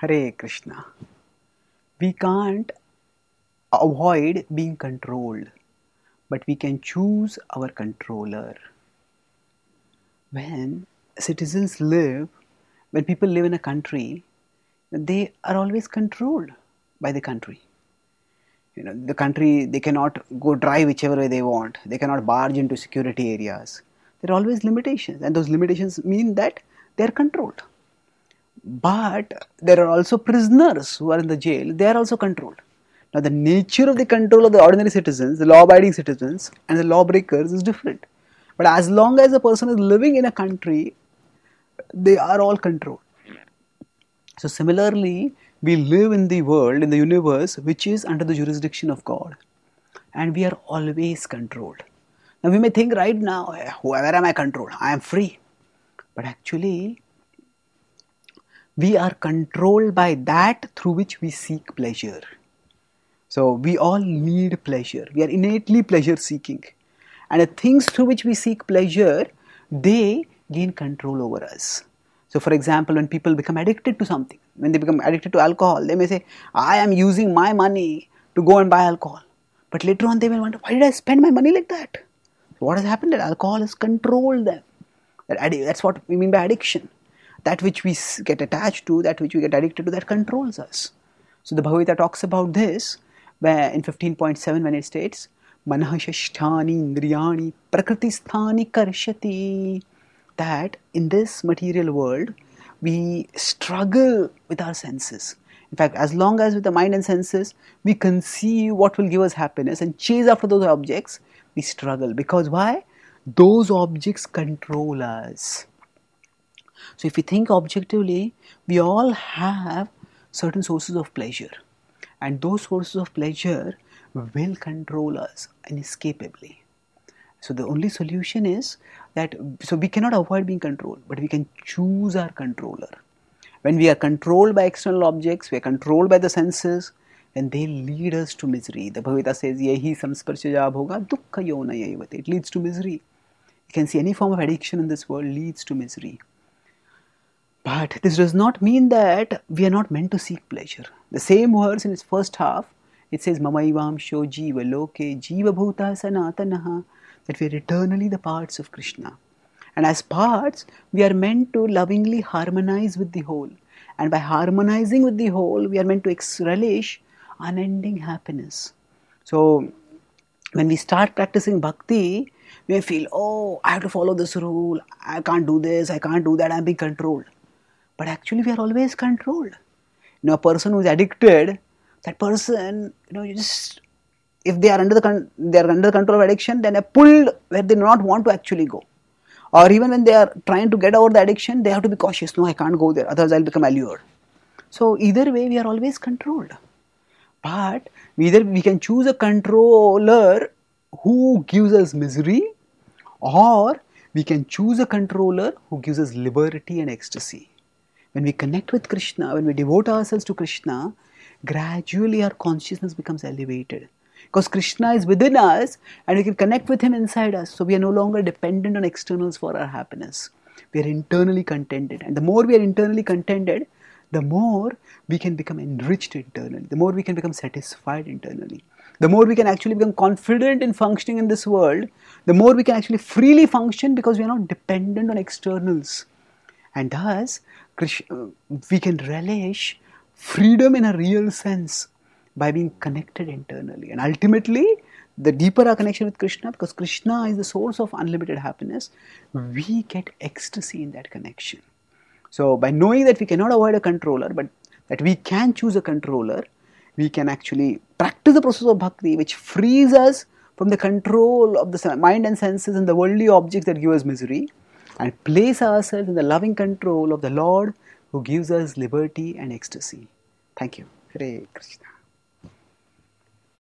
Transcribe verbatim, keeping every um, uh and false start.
Hare Krishna. We can't avoid being controlled, but we can choose our controller. When citizens live, when people live in a country, they are always controlled by the country. You know, the country, they cannot go drive whichever way they want. They cannot barge into security areas. There are always limitations, and those limitations mean that they are controlled. But there are also prisoners who are in the jail. They are also controlled. Now, the nature of the control of the ordinary citizens, the law-abiding citizens, and the lawbreakers is different. But as long as a person is living in a country, they are all controlled. So similarly, we live in the world, in the universe, which is under the jurisdiction of God. And we are always controlled. Now we may think right now, where am I controlled? I am free. But actually, we are controlled by that through which we seek pleasure. So we all need pleasure. We are innately pleasure seeking. And the things through which we seek pleasure, they gain control over us. So for example, when people become addicted to something, when they become addicted to alcohol, they may say, I am using my money to go and buy alcohol. But later on they will wonder, why did I spend my money like that? So what has happened? That alcohol has controlled them. That addi- that's what we mean by addiction. That which we get attached to, that which we get addicted to, that controls us. So the Bhagavad Gita talks about this where in fifteen point seven when it states, Manah shasthani indriyani prakritisthani karshati. That in this material world, we struggle with our senses. In fact, as long as with the mind and senses, we conceive what will give us happiness and chase after those objects, we struggle. Because why? Those objects control us. So if we think objectively, we all have certain sources of pleasure. And those sources of pleasure will control us inescapably. So the only solution is that, so we cannot avoid being controlled, but we can choose our controller. When we are controlled by external objects, we are controlled by the senses, then they lead us to misery. The Bhagavad Gita says, Yehi samsparshaya bhoga dukkha yona yayavate. It leads to misery. You can see any form of addiction in this world leads to misery. But this does not mean that we are not meant to seek pleasure. The same verse in its first half, it says, Mamaivam sho jiva loke jiva bhuta sanatanaha. That we are eternally the parts of Krishna. And as parts, we are meant to lovingly harmonize with the whole. And by harmonizing with the whole, we are meant to ex- relish unending happiness. So, when we start practicing bhakti, we may feel, oh, I have to follow this rule, I can't do this, I can't do that, I'm being controlled. But actually, we are always controlled. You know, a person who is addicted, that person, you know, you just... If they are under the con- they are under the control of addiction, then they are pulled where they do not want to actually go. Or even when they are trying to get over the addiction, they have to be cautious. No, I can't go there, otherwise I'll become allured. So either way, we are always controlled. But either we can choose a controller who gives us misery, or we can choose a controller who gives us liberty and ecstasy. When we connect with Krishna, when we devote ourselves to Krishna, gradually our consciousness becomes elevated. Because Krishna is within us and we can connect with Him inside us. So we are no longer dependent on externals for our happiness. We are internally contented. And the more we are internally contented, the more we can become enriched internally. The more we can become satisfied internally. The more we can actually become confident in functioning in this world, the more we can actually freely function because we are not dependent on externals. And thus, we can relish freedom in a real sense by being connected internally. And ultimately, the deeper our connection with Krishna, because Krishna is the source of unlimited happiness, we get ecstasy in that connection. So by knowing that we cannot avoid a controller, but that we can choose a controller, we can actually practice the process of bhakti, which frees us from the control of the mind and senses and the worldly objects that give us misery, and place ourselves in the loving control of the Lord who gives us liberty and ecstasy. Thank you. Hare Krishna.